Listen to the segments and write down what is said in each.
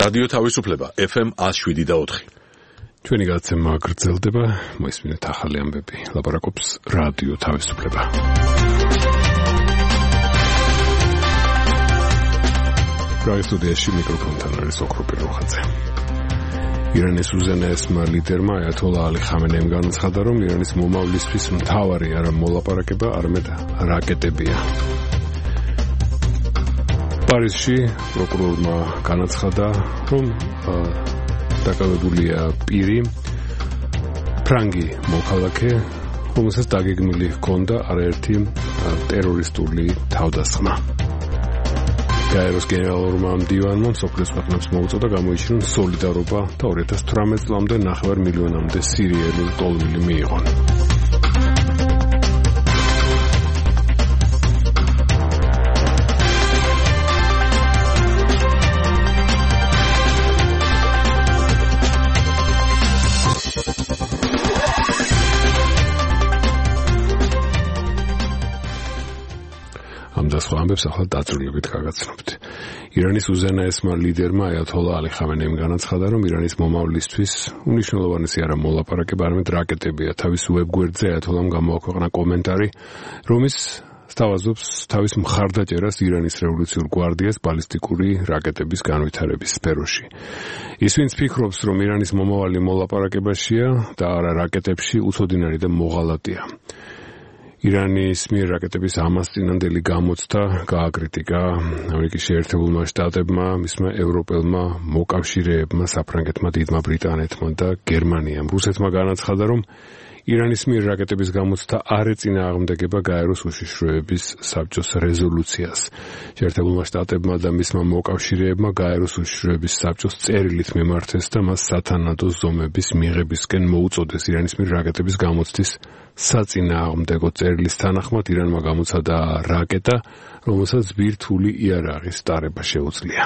რადიო თავისუფლება FM 107.4. ჩვენი გადაცემა გრძელდება, მოისმინეთ ახალი ამბები. ლაპარაკობს რადიო თავისუფლება. პრაღის სტუდიაში მიკროფონთან არის ოქროპი როხაძე. ირანის უზენაესმა ლიდერმა აიათოლა ალი ხამენეიმ განაცხადა, რომ ირანის მომავლისთვის მთავარი არა მოლაპარაკება, არამედ რაკეტებია. პარიზში პროკურორმა განაცხადა, რომ დაკავებულია პირი ფრანგი მოქალაქე, რომელსაც დაგეგმილი ჰქონდა არაერთი ტერორისტული თავდასხმა. გაეროს გენერალურმა მდივანმა მსოფლიოს ქვეყნებს მოუწოდა გამოიჩინონ სოლიდარობა და 2018 წლამდე 9 მილიონამდე სირიელი ლტოლვილი მიიღონ. სხვა ამბებს ახლა დაწვრილებით გაგაცნობთ. ირანის უზენაესმა ლიდერმა აიათოლა ალი ხამენეიმ განაცხადა, რომ ირანის მომავლისთვის უნიშნულოვანესი არა მოლაპარაკება, არამედ რაკეტებია. თავის ვებგვერდზე აიათოლამ გამოაქვეყნა კომენტარი, რომის სთავაზობს თავის მხარდაჭერას ირანის რევოლუციურ გვარდიას ბალისტიკური რაკეტების განვითარების სფეროში. ის ვინც ფიქრობს, რომ ირანის მომავალი მოლაპარაკებაშია და არა რაკეტებში, უცოდინარი და მოღალატეა. ირანის მიერ რაკეტების ამასწინებელი გამოცდა გააკრიტიკა ამერიკის შეერთებულმა შტატებმა, მისმა ევროპელმა მოკავშირეებმა, საფრანგეთმა, დიდმა ბრიტანეთმა და გერმანიამ. რუსეთმა განაცხადა, რომ ირანის მიერ რაკეტების გამოცდა არ ეწინააღმდეგება გაეროს უშიშროების საბჭოს რეზოლუციას. შეერთებულმა შტატებმა და მისმა მოკავშირეებმა გაეროს უშიშროების საბჭოს წერილით მიმართეს და მას სათანადო ზომების მიღებისკენ მოუწოდეს. ირანის მიერ რაკეტების გამოცდის საწინააღმდეგო წერილის თანახმად ირანმა გამოცადა რაკეტა, რომელსაც ბირთვული იარაღის ტარება შეუძლია.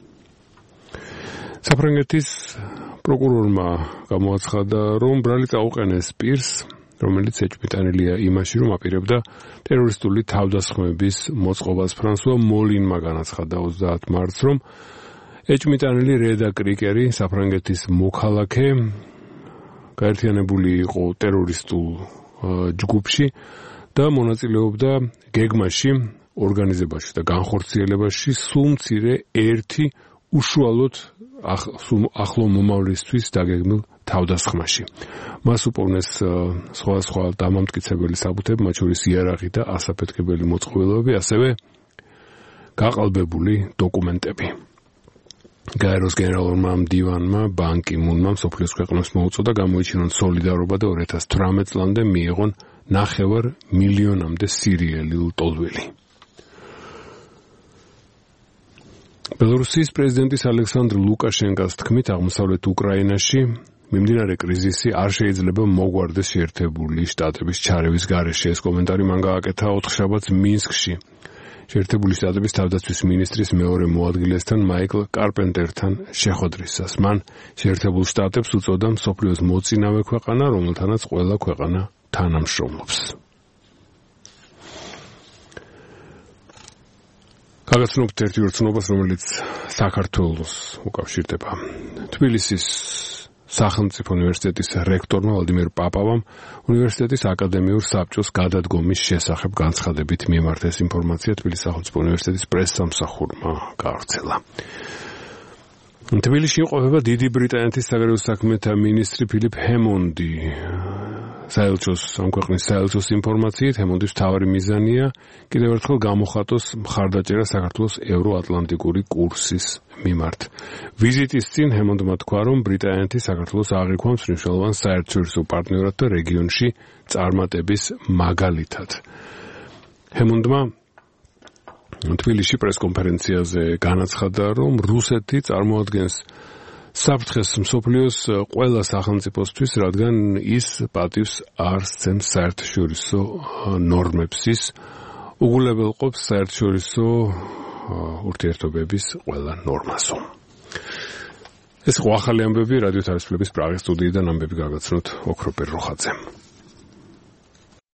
საფრანგეთის პროკურორმა გამოაცხადა, რომ ბრალი წაუყენეს პირს, რომელიც ეჭვმიტანილია იმაში, რომ აპირებდა ტერორისტული თავდასხმების მოწყობას. ფრანსუა მოლინმა განაცხადა 30 მარტს, რომ ეჭვმიტანილი რედა კრიკერი, საფრანგეთის მოქალაქე, გაერთიანებული იყო ტერორისტულ ჯგუფში და მონაწილეობდა გეგმაში, ორგანიზებაში და განხორციელებაში სულ მცირე ერთი უშუალოდ ახლო მომავლისთვის დაგეგმილ თავდასხმაში. მას უპოვნეს სხვა დამამტკიცებელი საბუთები, მათ შორის იარაღი და ასაფეთქებელი მოწყობილობები, ასევე გაყალბებული დოკუმენტები. გაეროს გენერალურმა მდივანმა ბან კი მუნმა მსოფლიოს ქვეყნებს მოუწოდა გამოიჩინონ სოლიდარობა და 2018 წლამდე მიიღონ 9 მილიონამდე სირიელი ლტოლვილი. ბელორუსიის პრეზიდენტის ალექსანდრ ლუკაშენკოს თქმით, აღმოსავლეთ უკრაინაში მიმდინარე კრიზისი არ შეიძლება მოგვარდეს შეერთებული შტატების ჩარევის გარეშე. ეს კომენტარი მან გააკეთა 4 შაბათს მინსკში შეერთებული შტატების თავდაცვის მინისტრის მეორე მოადგილესთან მაიკლ კარპენტერთან შეხვედრისას. მან შეერთებულ შტატებს უწოდა მსოფლიოს მოწინავე ქვეყანა, რომელთანაც ყველა ქვეყანა თანამშრომლობს. გაგაცნობთ ერთი ოცნობას, რომელიც საქართველოს უკავშირდება. თბილისის სახელმწიფო უნივერსიტეტის რექტორმა ვლადიმერ პაპავამ უნივერსიტეტის აკადემიურ საბჭოს გადადგომის შესახებ განცხადებით მიმართეს. ინფორმაცია თბილისის სახელმწიფო უნივერსიტეტის პრესსამსახურმა გაავრცელა. თბილისში იმყოფება დიდი ბრიტანეთის საგარეო საქმეთა მინისტრი ფილიპ ჰემონდი. ამ ქვეყნის საელჩოს ინფორმაციით, ჰემონდის მთავარი მიზანია კიდევ ერთხელ გამოხატოს მხარდაჭერა საქართველოს ევროატლანტიკური კურსის მიმართ. ვიზიტის წინ ჰემონდმა თქვა, რომ ბრიტანეთი საქართველოს აღიქვამს მნიშვნელოვან საერთაშორისო პარტნიორად და რეგიონში წარმატების მაგალითად. ჰემონდმა თბილისში პრესკონფერენციაზე განაცხადა, რომ რუსეთი წარმოადგენს საფრთხეს მსოფლიოს ყველა სახელმწიფოსთვის, რადგან ის პატივს არ სცემს საერთაშორისო ნორმებს, ის უგულებელყოფს საერთაშორისო ურთიერთობების ყველა ნორმასო. ეს ახალი ამბები რადიო თავისუფლების პრაღის სტუდიიდან ამბები გაგაცნოთ ოქროპერ როხაძემ.